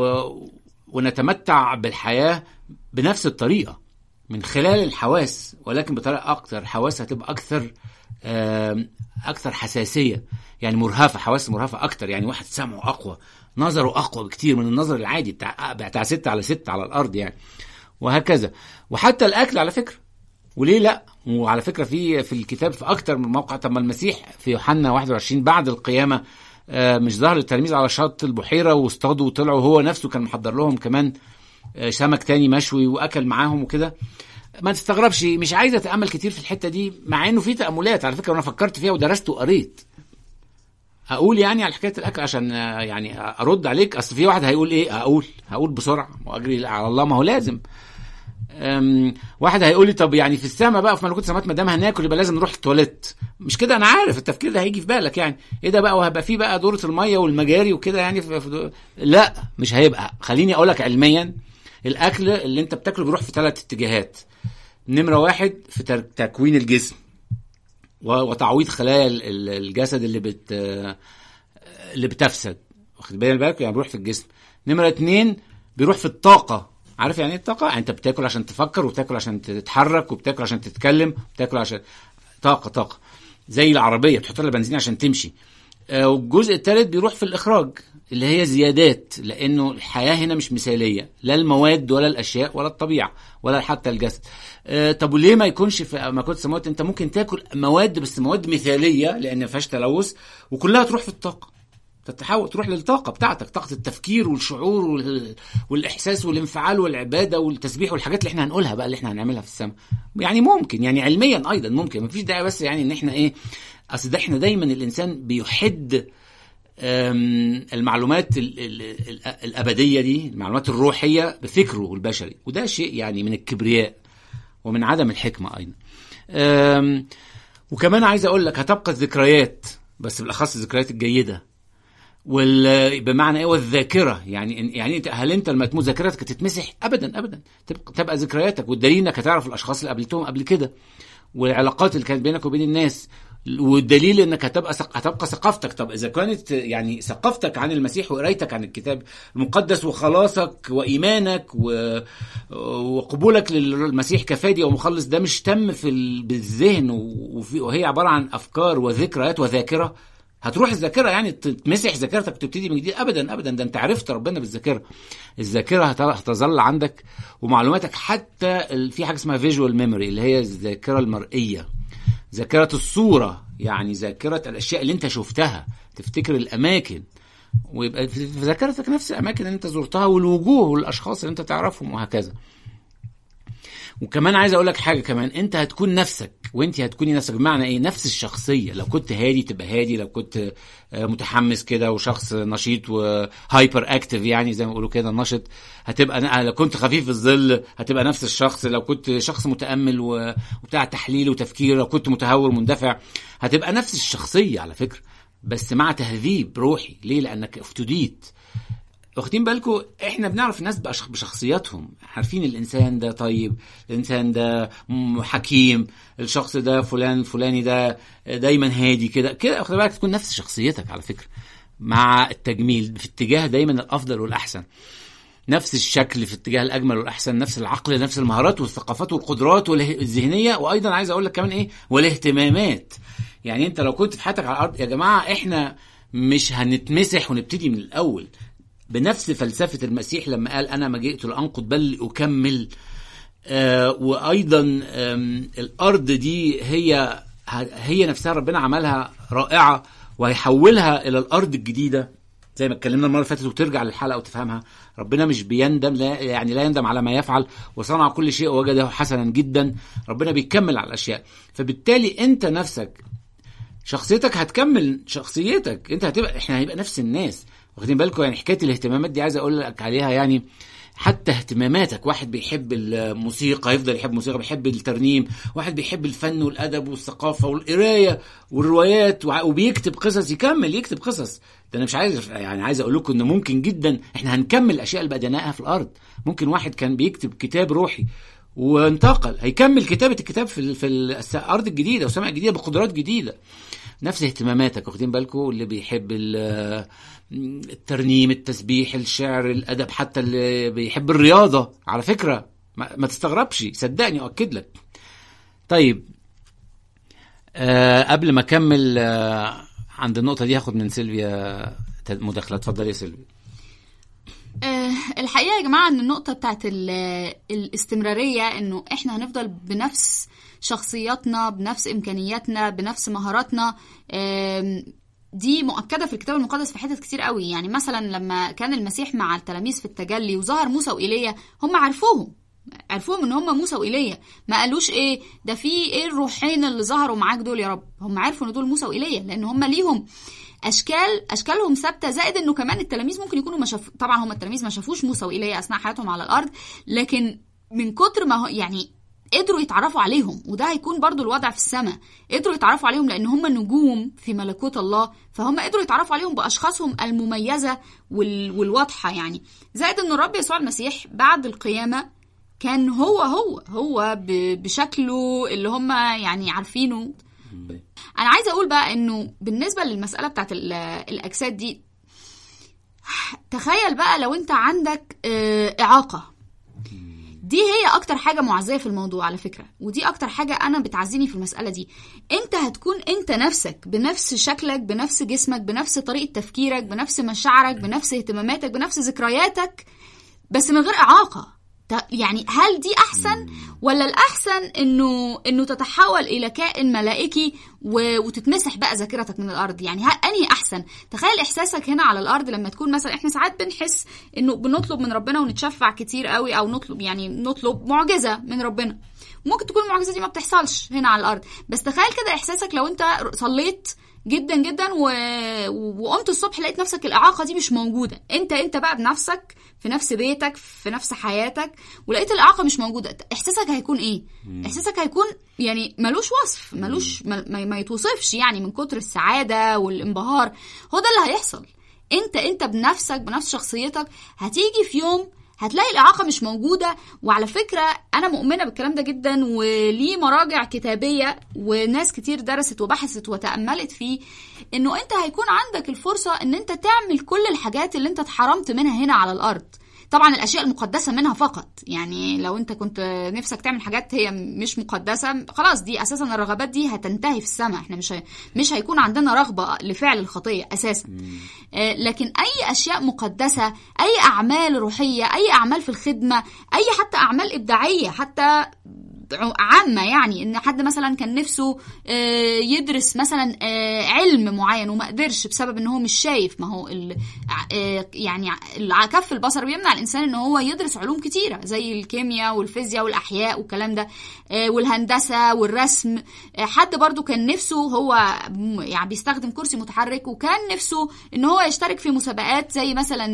ونتمتع بالحياة بنفس الطريقة من خلال الحواس، ولكن بطريقة أكتر. الحواس هتبقى أكثر حساسية، يعني مرهفة، حواس مرهفة أكتر. يعني واحد سمعه أقوى، نظره أقوى بكتير من النظر العادي بتاع 6x6 على الأرض يعني، وهكذا. وحتى الأكل على فكرة، وليه لا؟ وعلى فكرة في الكتاب في أكتر من موقع. طب ما المسيح في يوحنا 21 بعد القيامة مش ظهر التلاميذ على شط البحيرة واصطادوا وطلعوا، هو نفسه كان محضر لهم كمان سمك تاني مشوي وأكل معاهم وكده. ما تستغربش، مش عايز أتأمل كتير في الحتة دي، مع إنه في تأملات على فكرة، وأنا فكرت فيها ودرست وقريت. أقول يعني على حكاية الأكل عشان يعني أرد عليك. أصل في واحد هيقول إيه، هقول بسرعة وأجري على الله، ما هو لازم. واحد هيقول لي طب يعني في السماء بقى، في ملكوت السماوات، ما دام هناكل يبقى لازم نروح التواليت. مش كده؟ انا عارف التفكير ده هيجي في بالك يعني، ايه ده بقى، وهيبقى فيه بقى دورة المية والمجاري وكده يعني لا مش هيبقى. خليني اقول لك علميا، الاكل اللي انت بتاكله بيروح في 3 اتجاهات. نمرة 1 في تكوين الجسم وتعويض خلايا الجسد اللي بتفسد، واخد بالك يعني، بيروح في الجسم. نمرة 2 بيروح في الطاقة. عارف يعني ايه الطاقة؟ يعني انت بتاكل عشان تفكر، وبتاكل عشان تتحرك، وبتاكل عشان تتكلم، وبتاكل عشان طاقة. زي العربيه بتحط لها بنزين عشان تمشي. والجزء الثالث بيروح في الاخراج اللي هي زيادات، لانه الحياه هنا مش مثاليه، لا المواد ولا الاشياء ولا الطبيعه ولا حتى الجسد. طب وليه ما يكونش في ملكوت السماوات انت ممكن تاكل مواد بس مواد مثاليه لان ما فيهاش تلوث وكلها تروح في الطاقه، تتحول تروح للطاقه بتاعتك، طاقه التفكير والشعور والاحساس والانفعال والعباده والتسبيح والحاجات اللي احنا هنقولها بقى اللي احنا هنعملها في السماء. يعني ممكن، يعني علميا ايضا ممكن، مفيش داعي بس يعني ان احنا ايه، اصل ده احنا دايما الانسان بيحد المعلومات الابديه دي، المعلومات الروحيه بفكره البشري، وده شيء يعني من الكبرياء ومن عدم الحكمه ايضا. وكمان عايز اقول لك هتبقى الذكريات، بس بالاخص الذكريات الجيده، بمعنى ايه، والذاكره. يعني هل انت لما تموت ذاكرتك تتمسح؟ ابدا ابدا، تبقى ذكرياتك، والدليل انك هتعرف الاشخاص اللي قابلتهم قبل كده والعلاقات اللي كانت بينك وبين الناس، والدليل انك هتبقى ثقافتك. طب اذا كانت يعني ثقافتك عن المسيح وقرايتك عن الكتاب المقدس وخلاصك وايمانك وقبولك للمسيح كفادي ومخلص ده مش تم بالذهن وهي عباره عن افكار وذكريات وذاكره، هتروح الذاكره يعني تمسح ذاكرتك وتبتدي من جديد؟ ابدا ابدا، ده انت عرفت ربنا بالذاكره. الذاكره هتظل عندك، ومعلوماتك حتى في حاجه اسمها فيجوال ميموري اللي هي الذاكره المرئيه، ذاكره الصوره، يعني ذاكره الاشياء اللي انت شفتها، تفتكر الاماكن ويبقى في ذاكرتك نفس الاماكن اللي انت زرتها والوجوه والاشخاص اللي انت تعرفهم وهكذا. وكمان عايز اقول لك حاجه كمان، انت هتكون نفسك وانت هتكوني نفسك، بمعنى ايه، نفس الشخصيه. لو كنت هادي تبقى هادي، لو كنت متحمس كده وشخص نشيط وهايبر اكتيف يعني زي ما بيقولوا كده نشط، هتبقى. لو كنت خفيف الظل هتبقى نفس الشخص. لو كنت شخص متامل وبتاع تحليل وتفكير، لو كنت متهور مندفع هتبقى نفس الشخصيه على فكره، بس مع تهذيب روحي. ليه؟ لانك افتديت. واخدين بالكم احنا بنعرف الناس بشخصياتهم، عارفين الانسان ده طيب، الانسان ده حكيم، الشخص ده فلان فلاني ده دايما هادي كده. واخد بالك تكون نفس شخصيتك على فكره، مع التجميل في اتجاه دايما الافضل والاحسن، نفس الشكل في اتجاه الاجمل والاحسن، نفس العقل، نفس المهارات والثقافات والقدرات الذهنيه. وايضا عايز اقول لك كمان ايه، والاهتمامات. يعني انت لو كنت في حياتك على الارض يا جماعه، احنا مش هنتمسح ونبتدي من الاول بنفس فلسفة المسيح لما قال أنا ما جئت لأنقض بل أكمل. وأيضا الأرض دي هي نفسها ربنا عملها رائعة، وهيحولها إلى الأرض الجديدة زي ما اتكلمنا المرة اللي فاتت، وترجع للحلقة وتفهمها. ربنا مش بيندم، لا يندم على ما يفعل، وصنع كل شيء ووجده حسنا جدا. ربنا بيكمل على الأشياء، فبالتالي أنت نفسك شخصيتك هتكمل شخصيتك، أنت احنا هيبقى نفس الناس. واخدين بالكم يعني حكايه الاهتمامات دي عايز اقول لك عليها، يعني حتى اهتماماتك. واحد بيحب الموسيقى يفضل يحب موسيقى، بيحب الترنيم، واحد بيحب الفن والادب والثقافه والقرايه والروايات وبيكتب قصص، يكمل يكتب قصص. ده انا مش عايز يعني عايز اقول لكم ان ممكن جدا احنا هنكمل الاشياء اللي بدأناها في الارض. ممكن واحد كان بيكتب كتاب روحي وانتقل هيكمل كتابه الكتاب في الارض الجديده والسماء الجديده بقدرات جديده. نفس اهتماماتك. واخدين بالكم اللي بيحب الترنيم، التسبيح، الشعر، الادب، حتى اللي بيحب الرياضه على فكره ما تستغربش، صدقني اؤكد لك. طيب قبل ما اكمل عند النقطه دي هاخد من سيلفيا مداخله. اتفضلي يا سيلفيا. الحقيقه يا جماعه ان النقطه بتاعت الاستمراريه، انه احنا هنفضل بنفس شخصياتنا، بنفس امكانياتنا، بنفس مهاراتنا، دي مؤكده في الكتاب المقدس في حتت كتير قوي. يعني مثلا لما كان المسيح مع التلاميذ في التجلي وظهر موسى وإيليا، هم عرفوهم ان هم موسى وإيليا، ما قالوش ايه ده في ايه الروحين اللي ظهروا معاك دول يا رب. هم عرفوا ان دول موسى وإيليا، لان هم ليهم اشكالهم ثابته. زائد انه كمان التلاميذ ممكن يكونوا طبعا هم التلاميذ ما شافوش موسى وإيليا اثناء حياتهم على الارض، لكن من كتر ما يعني قدروا يتعرفوا عليهم. وده هيكون برضو الوضع في السماء، قدروا يتعرفوا عليهم لان هم نجوم في ملكوت الله، فهم قدروا يتعرفوا عليهم باشخاصهم المميزه والواضحه يعني. زائد ان الرب يسوع المسيح بعد القيامه كان هو بشكله اللي هم يعني عارفينه. انا عايزه اقول بقى انه بالنسبه للمساله بتاعت الاجساد دي، تخيل بقى لو انت عندك اعاقه، دي هي اكتر حاجة معزية في الموضوع على فكرة، ودي اكتر حاجة انا بتعزيني في المسألة دي. انت هتكون انت نفسك، بنفس شكلك، بنفس جسمك، بنفس طريقة تفكيرك، بنفس مشاعرك، بنفس اهتماماتك، بنفس ذكرياتك، بس من غير اعاقة. يعني هل دي احسن ولا الاحسن انه تتحول الى كائن ملائكي وتتمسح بقى ذاكرتك من الارض؟ يعني انهي احسن؟ تخيل احساسك هنا على الارض لما تكون مثلا، احنا ساعات بنحس انه بنطلب من ربنا ونتشفع كتير قوي، او نطلب معجزة من ربنا، ممكن تكون المعجزة دي ما بتحصلش هنا على الارض. بس تخيل كده احساسك لو انت صليت جدا جدا وقمت الصبح لقيت نفسك الإعاقة دي مش موجودة، انت بقى بنفسك في نفس بيتك في نفس حياتك، ولقيت الإعاقة مش موجودة، احساسك هيكون ايه؟ احساسك هيكون يعني ملوش وصف، ما يتوصفش، يعني من كتر السعادة والانبهار. هو ده اللي هيحصل. انت بنفسك، بنفس شخصيتك، هتيجي في يوم هتلاقي الإعاقة مش موجودة. وعلى فكرة أنا مؤمنة بالكلام ده جدا، وليه مراجع كتابية وناس كتير درست وبحثت وتأملت فيه، إنه أنت هيكون عندك الفرصة إن أنت تعمل كل الحاجات اللي أنت اتحرمت منها هنا على الأرض. طبعا الأشياء المقدسة منها فقط، يعني لو أنت كنت نفسك تعمل حاجات هي مش مقدسة، خلاص دي أساسا الرغبات دي هتنتهي في السماء، احنا مش هيكون عندنا رغبة لفعل الخطية أساسا. لكن أي أشياء مقدسة، أي أعمال روحية، أي أعمال في الخدمة، أي حتى أعمال إبداعية حتى عامة، يعني ان حد مثلا كان نفسه يدرس مثلا علم معين وما قدرش بسبب ان هو مش شايف. ما هو يعني كف البصر بيمنع الانسان ان هو يدرس علوم كتيرة زي الكيمياء والفيزياء والاحياء والكلام ده والهندسة والرسم. حد برضو كان نفسه، هو يعني بيستخدم كرسي متحرك، وكان نفسه ان هو يشترك في مسابقات زي مثلا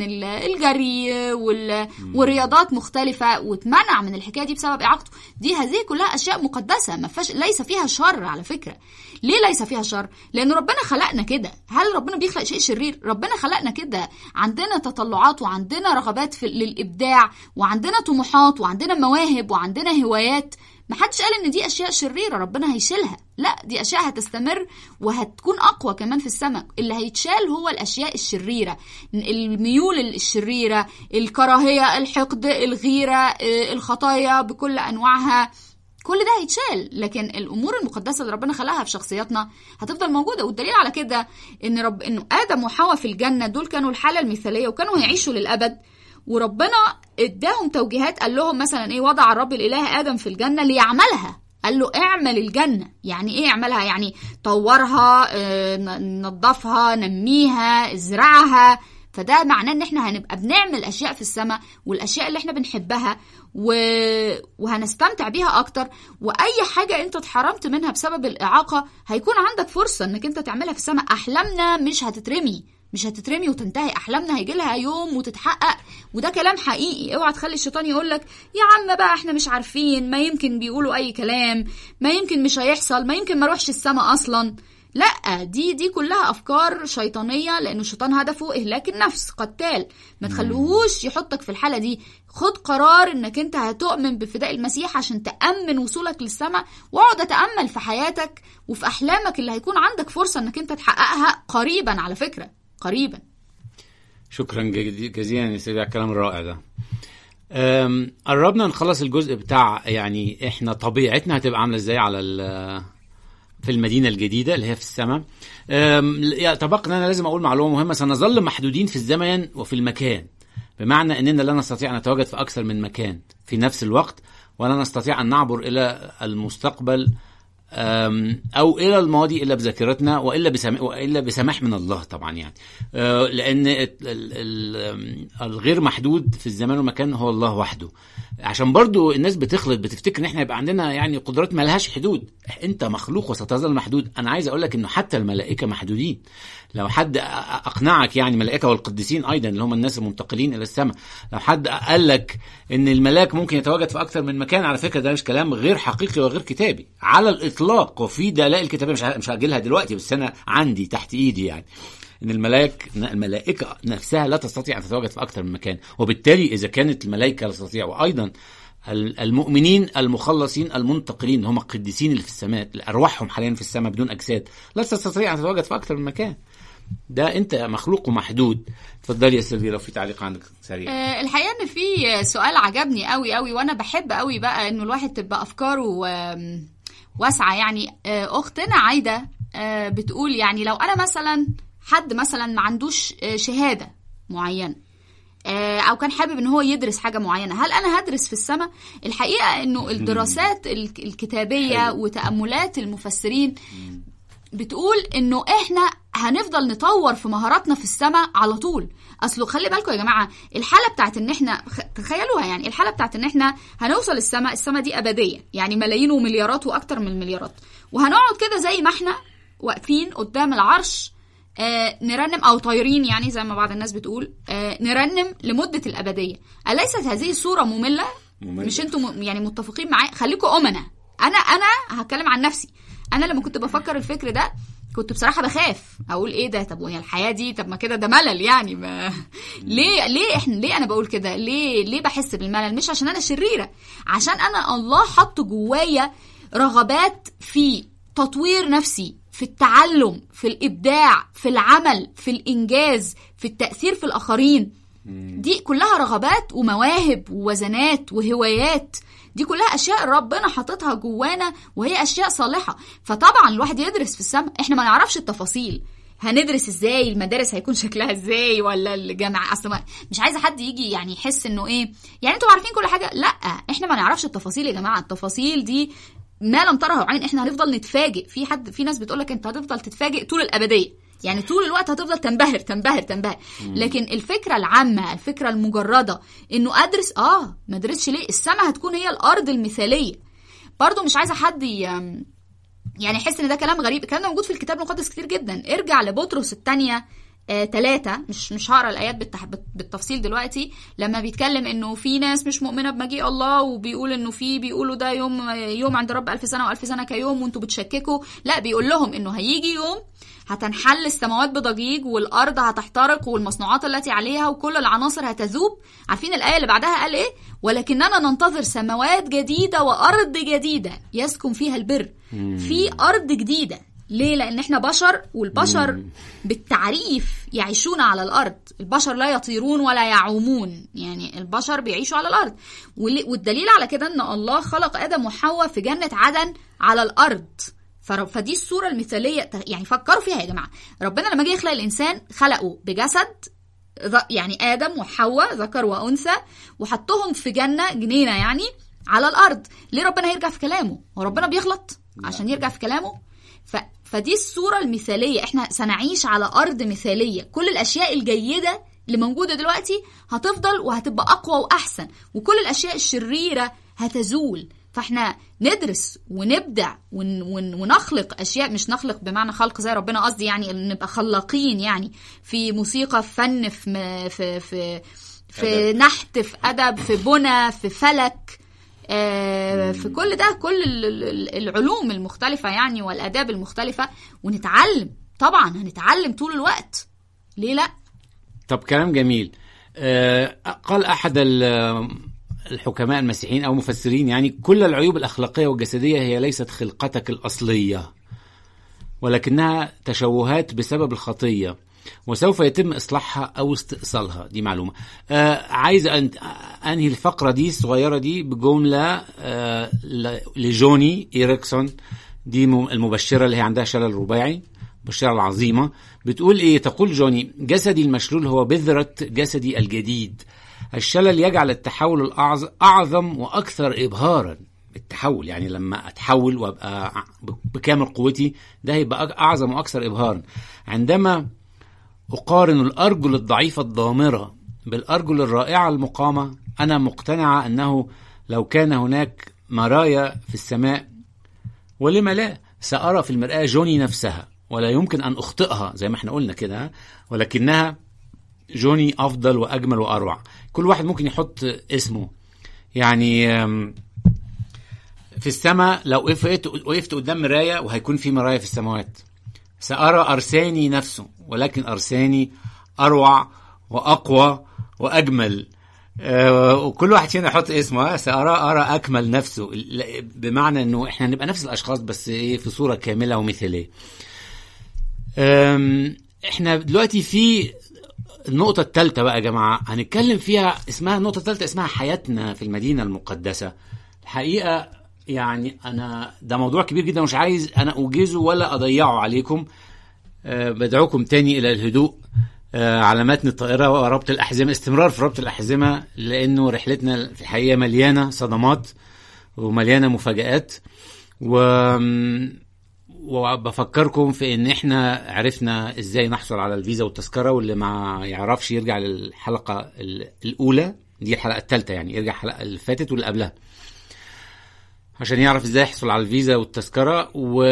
الجري والرياضات مختلفة، واتمنع من الحكاية دي بسبب اعاقته. هذه كلها أشياء مقدسة، ما فيش، ليس فيها شر على فكرة. ليه ليس فيها شر؟ لأنه ربنا خلقنا كده. هل ربنا بيخلق شيء شرير؟ ربنا خلقنا كده، عندنا تطلعات وعندنا رغبات للإبداع، وعندنا طموحات وعندنا مواهب وعندنا هوايات. ما حدش قال ان دي اشياء شريرة ربنا هيشيلها، لا، دي اشياء هتستمر وهتكون اقوى كمان في السماء. اللي هيتشال هو الاشياء الشريرة، الميول الشريرة، الكراهية، الحقد، الغيرة، الخطايا بكل انواعها، كل ده هيتشال. لكن الامور المقدسة اللي ربنا خلقها في شخصياتنا هتفضل موجودة. والدليل على كده انه ادم وحواء في الجنة دول كانوا الحالة المثالية وكانوا هيعيشوا للابد، وربنا اداهم توجيهات، قال لهم مثلا ايه، وضع الرب الاله ادم في الجنه ليعملها. قال له اعمل الجنه. يعني ايه اعملها؟ يعني طورها، نظفها، نميها، ازرعها. فده معناه ان احنا هنبقى بنعمل اشياء في السماء، والاشياء اللي احنا بنحبها وهنستمتع بيها اكتر. واي حاجه انت اتحرمت منها بسبب الاعاقه هيكون عندك فرصه انك انت تعملها في السماء. احلامنا مش هتترمي وتنتهي، احلامنا هيجي لها يوم وتتحقق، وده كلام حقيقي. اوعى تخلي الشيطان يقولك يا عم بقى احنا مش عارفين، ما يمكن بيقولوا اي كلام، ما يمكن مش هيحصل، ما يمكن ما روحش السماء اصلا. لا، دي كلها افكار شيطانيه، لانه الشيطان هدفه اهلاك النفس، قتال. ما تخلوهوش يحطك في الحاله دي. خد قرار انك انت هتؤمن بفداء المسيح عشان تامن وصولك للسماء، واقعد اتامل في حياتك وفي احلامك اللي هيكون عندك فرصه انك انت تحققها قريبا، على فكره قريبا. شكرا جزيلا يا سيدي على الكلام الرائع ده. قربنا نخلص الجزء بتاع يعني احنا طبيعتنا هتبقى عامله ازاي على في المدينه الجديده اللي هي في السماء. طبقنا انا لازم اقول معلومه مهمه، سنظل محدودين في الزمن وفي المكان، بمعنى اننا لا نستطيع ان نتواجد في اكثر من مكان في نفس الوقت، ولا نستطيع ان نعبر الى المستقبل او الى الماضي الا بذاكرتنا، والا بسماح من الله طبعا. يعني لان الغير محدود في الزمان والمكان هو الله وحده. عشان برضو الناس بتفتكر ان احنا يبقى عندنا يعني قدرات ما لهاش حدود. انت مخلوق وستظل محدود. انا عايز اقول لك انه حتى الملائكه محدودين. لو حد اقنعك، يعني الملائكه والقديسين ايضا اللي هم الناس المنتقلين الى السماء، لو حد قال لك ان الملاك ممكن يتواجد في اكثر من مكان، على فكره ده مش كلام غير حقيقي وغير كتابي على الاطلاق. وفي دلائل كتابيه مش هاجلها دلوقتي، بس انا عندي تحت ايدي يعني ان الملائكه نفسها لا تستطيع ان تتواجد في اكثر من مكان. وبالتالي اذا كانت الملائكه لا تستطيع، وايضا المؤمنين المخلصين المنتقلين هم القديسين اللي في السماء ارواحهم حاليا في السماء بدون اجساد، لا تستطيع ان تتواجد في اكثر من مكان. ده انت مخلوق ومحدود. اتفضلي يا سيلفي لو في تعليق عندك سريع. الحقيقه ان في سؤال عجبني قوي قوي، وانا بحب قوي بقى انه الواحد تبقى افكاره واسعه. يعني اختنا عايده بتقول يعني لو انا مثلا حد مثلا ما عندوش شهاده معينه او كان حابب ان هو يدرس حاجه معينه، هل انا هدرس في السماء؟ الحقيقه انه الدراسات الكتابيه وتاملات المفسرين بتقول انه احنا هنفضل نطور في مهاراتنا في السماء على طول. اصله خلي بالكم يا جماعه، الحاله بتاعت ان احنا تخيلوها، يعني الحاله بتاعت ان احنا هنوصل السماء دي ابديه، يعني ملايين ومليارات واكتر من المليارات، وهنقعد كده زي ما احنا واقفين قدام العرش نرنم او طايرين، يعني زي ما بعض الناس بتقول نرنم لمده الابديه. اليست هذه الصوره ممله؟ مش انتم يعني متفقين معايا؟ خليكم امنا. انا هتكلم عن نفسي. انا لما كنت بفكر الفكر ده كنت بصراحه بخاف اقول ايه ده، طب وهي الحياه دي، طب ما كده ده ملل يعني. ما ليه انا بقول كده؟ ليه بحس بالملل؟ مش عشان انا شريره، عشان انا الله حط جوايا رغبات في تطوير نفسي، في التعلم، في الابداع، في العمل، في الانجاز، في التاثير في الاخرين. دي كلها رغبات ومواهب ووزنات وهوايات، دي كلها اشياء ربنا حاططها جوانا وهي اشياء صالحه. فطبعا الواحد يدرس في السماء، احنا ما نعرفش التفاصيل، هندرس ازاي، المدارس هيكون شكلها ازاي، ولا الجامعه. اصلا مش عايزه حد يجي يعني يحس انه ايه يعني انتوا عارفين كل حاجه. لا، احنا ما نعرفش التفاصيل يا جماعه. التفاصيل دي ما لم تره عين، احنا هنفضل نتفاجئ. في ناس بتقولك انت هتفضل تتفاجئ طول الابديه، يعني طول الوقت هتفضل تنبهر. لكن الفكرة العامة، الفكرة المجردة انه ادرس ما ادرسش ليه؟ السماء هتكون هي الارض المثالية. برضو مش عايزة حد يعني يحس ان ده كلام غريب. الكلام ده موجود في الكتاب المقدس كتير جدا. ارجع لبطرس الثانية 3، مش هقرا الايات بالتفصيل دلوقتي، لما بيتكلم انه في ناس مش مؤمنه بمجيء الله، وبيقول انه بيقولوا ده يوم عند رب 1000 سنه و1000 سنه كيوم وانتوا بتشككوا. لا، بيقول لهم انه هيجي يوم هتنحل السماوات بضجيج، والارض هتحترق، والمصنوعات التي عليها وكل العناصر هتذوب. عارفين الايه اللي بعدها قال ايه؟ ولكننا ننتظر سماوات جديده وارض جديده يسكن فيها البر. في ارض جديده. ليه؟ لان احنا بشر، والبشر بالتعريف يعيشون على الارض. البشر لا يطيرون ولا يعومون، يعني البشر بيعيشوا على الارض. والدليل على كده ان الله خلق ادم وحواء في جنة عدن على الارض. فدي الصورة المثالية. يعني فكروا فيها يا جماعة، ربنا لما جه يخلق الانسان خلقه بجسد، يعني ادم وحواء ذكر وانثى، وحطهم في جنينة يعني على الارض. ليه ربنا يرجع في كلامه؟ وربنا بيغلط عشان يرجع في كلامه؟ فدي الصورة المثالية. احنا سنعيش على أرض مثالية. كل الأشياء الجيدة اللي موجودة دلوقتي هتفضل وهتبقى أقوى وأحسن، وكل الأشياء الشريرة هتزول. فاحنا ندرس ونبدع ونخلق أشياء، مش نخلق بمعنى خلق زي ربنا، قصدي يعني نبقى خلاقين، يعني في موسيقى، في فن، في نحت، في أدب، في بنى، في فلك، في كل ده، كل العلوم المختلفة يعني والآداب المختلفة. ونتعلم، طبعا هنتعلم طول الوقت. ليه لا؟ طب كلام جميل. قال أحد الحكماء المسيحيين أو مفسرين يعني كل العيوب الأخلاقية والجسدية هي ليست خلقتك الأصلية، ولكنها تشوهات بسبب الخطية، وسوف يتم إصلاحها أو استئصالها. دي معلومة. عايز أنهي الفقرة دي الصغيرة دي بجملة لجوني إيريكسون، دي المبشرة اللي هي عندها شلل رباعي، المبشرة العظيمة. بتقول إيه؟ تقول جوني: جسدي المشلول هو بذرة جسدي الجديد. الشلل يجعل التحول الأعظم وأكثر إبهاراً. التحول يعني لما أتحول وأبقى بكامل قوتي، ده هيبقى أعظم وأكثر إبهاراً. عندما أقارن الأرجل الضعيفة الضامرة بالأرجل الرائعة المقامة، أنا مقتنعة أنه لو كان هناك مرايا في السماء، ولما لا، سأرى في المرآة جوني نفسها، ولا يمكن أن أخطئها زي ما احنا قلنا كده، ولكنها جوني أفضل وأجمل وأروع. كل واحد ممكن يحط اسمه. يعني في السماء لو وقفت قدام مراية، وهيكون في مرايا في السماوات، سأرى أرساني نفسه، ولكن أرساني أروع وأقوى وأجمل. وكل واحد فينا يحط اسمه. سأرى أكمل نفسه، بمعنى أنه إحنا نبقى نفس الأشخاص بس في صورة كاملة ومثالية. احنا دلوقتي في النقطة الثالثة بقى يا جماعة هنتكلم فيها، اسمها النقطة الثالثة اسمها حياتنا في المدينة المقدسة. الحقيقة يعني أنا ده موضوع كبير جدا، مش عايز أنا أوجزه ولا أضيعه عليكم. بدعوكم تاني إلى الهدوء على متن الطائرة وربط الأحزمة، استمرار في ربط الأحزمة، لأنه رحلتنا في الحقيقة مليانة صدمات ومليانة مفاجآت. وبفكركم في ان احنا عرفنا ازاي نحصل على الفيزا والتذكرة، واللي ما يعرفش يرجع للحلقة الاولى، دي الحلقة الثالثة يعني، يرجع الحلقة اللي فاتت واللي قبلها عشان يعرف ازاي يحصل على الفيزا والتذكرة.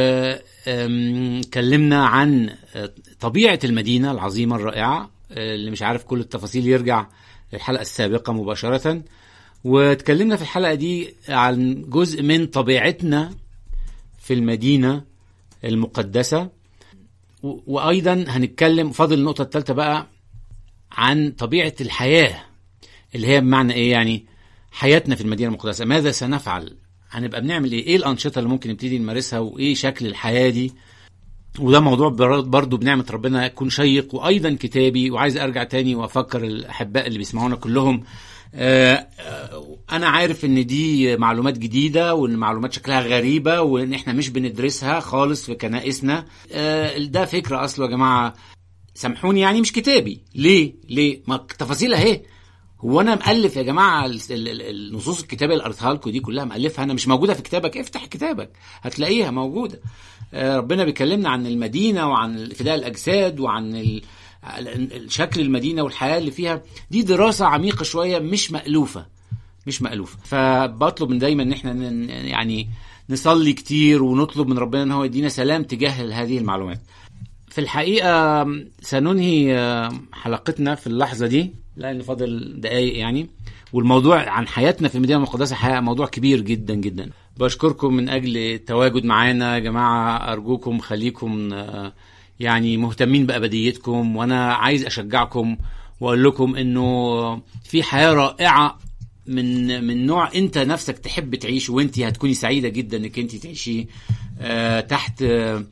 وكلمنا عن طبيعة المدينة العظيمة الرائعة، اللي مش عارف كل التفاصيل يرجع للحلقة السابقة مباشرة. وتكلمنا في الحلقة دي عن جزء من طبيعتنا في المدينة المقدسة، وأيضا هنتكلم فاضل النقطة الثالثة بقى عن طبيعة الحياة، اللي هي بمعنى إيه يعني حياتنا في المدينة المقدسة، ماذا سنفعل، هنبقى بنعمل إيه الأنشطة اللي ممكن نبتدي نمارسها، وإيه شكل الحياة دي. وده موضوع برضو بنعمة ربنا يكون شيق وأيضا كتابي. وعايز أرجع تاني وأفكر الأحباء اللي بيسمعونا كلهم، أنا عارف إن دي معلومات جديدة، وإن معلومات شكلها غريبة، وإن إحنا مش بندرسها خالص في كنائسنا. ده فكرة أصله يا جماعة، سامحوني يعني مش كتابي. ليه؟ ما تفاصيل أهي. هو أنا مألف يا جماعة النصوص الكتابية اللي قريتها لكم دي كلها مألفها أنا، مش موجودة في كتابك. افتح كتابك هتلاقيها موجودة. ربنا بيكلمنا عن المدينة وعن فداء الأجساد وعن شكل المدينة والحياة اللي فيها. دي دراسة عميقة شوية، مش مألوفة. فبطلب من دايما ان احنا يعني نصلي كتير ونطلب من ربنا ان هو يدينا سلام تجاه هذه المعلومات. في الحقيقة سننهي حلقتنا في اللحظة دي لأن فاضل دقايق يعني، والموضوع عن حياتنا في المدينة المقدسة حقيقة موضوع كبير جدا جدا. بشكركم من أجل التواجد معانا يا جماعة. أرجوكم خليكم يعني مهتمين بأبديتكم، وأنا عايز أشجعكم وأقول لكم إنه في حياة رائعة من نوع أنت نفسك تحب تعيش، وأنت هتكوني سعيدة جدا إنك أنت تعيشي تحت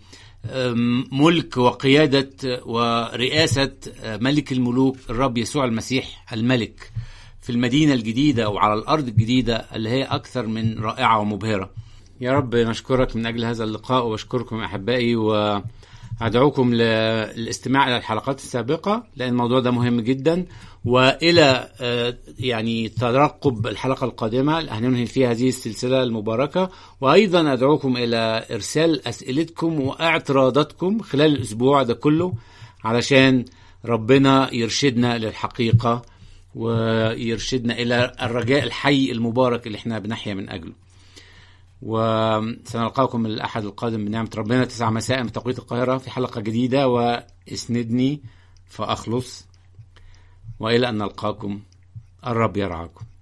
ملك وقيادة ورئاسة ملك الملوك الرب يسوع المسيح الملك في المدينة الجديدة وعلى الأرض الجديدة اللي هي أكثر من رائعة ومبهرة. يا رب نشكرك من أجل هذا اللقاء، وبشكركم أحبائي، وأدعوكم للاستماع إلى الحلقات السابقة لأن الموضوع ده مهم جدا، وإلى يعني ترقب الحلقة القادمة هننهي فيها هذه السلسلة المباركة. وأيضا أدعوكم إلى إرسال أسئلتكم واعتراضاتكم خلال الأسبوع ده كله علشان ربنا يرشدنا للحقيقة ويرشدنا إلى الرجاء الحي المبارك اللي احنا بنحيا من أجله. وسنلقاكم الأحد القادم بنعمة ربنا 9 مساء بتوقيت القاهرة في حلقة جديدة، واسندني فأخلص، وإلى أن نلقاكم الرب يرعاكم.